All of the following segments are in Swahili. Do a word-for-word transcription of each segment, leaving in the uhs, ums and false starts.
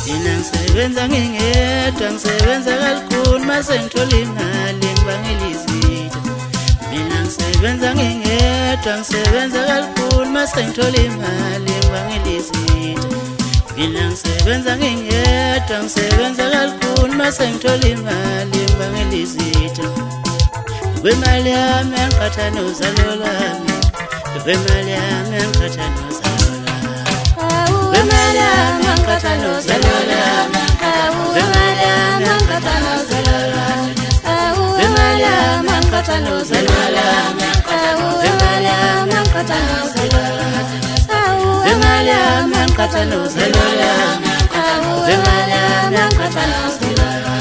Mina ngisebenza ngingedwa ngisebenza kalukhuni mase ngithola imali ngibangela izitha. Mina ngisebenza ngingedwa ngisebenza kalukhuni mase ngithola imali ngibangela izitha. Mina ngisebenza ngingedwa ngisebenza kalukhuni mase ngithola imali ngibangela izitha. Kwemali yami engikhatha nozalo lami, kwemali yami engikhatha nozalo lami, kwemali yami engikhatha nozalo lami, kwemali yami engikhatha nozalo lami, kwemali yami engikhatha nozalo lami, kwemali yami engikhatha nozalo lami, kwemali yami engikhatha nozalo lami, kwemali yami engikhatha nozalo lami.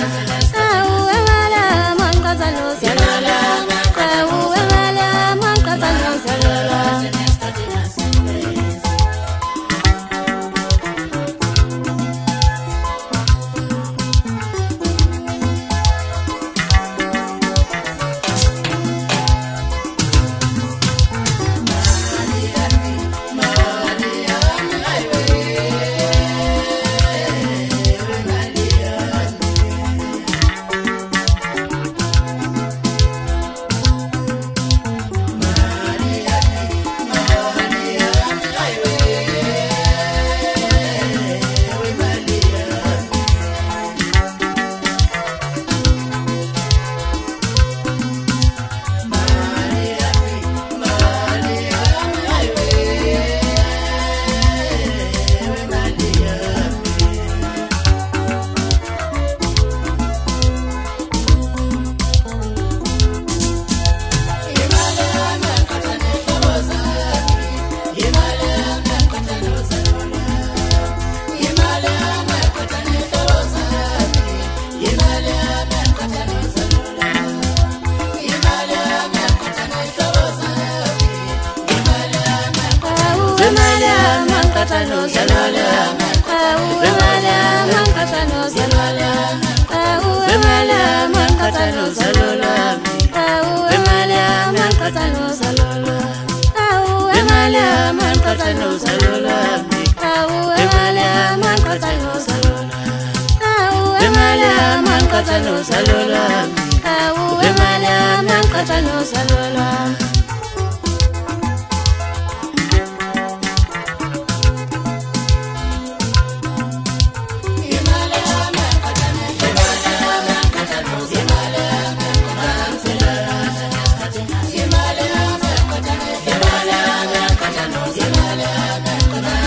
Yemale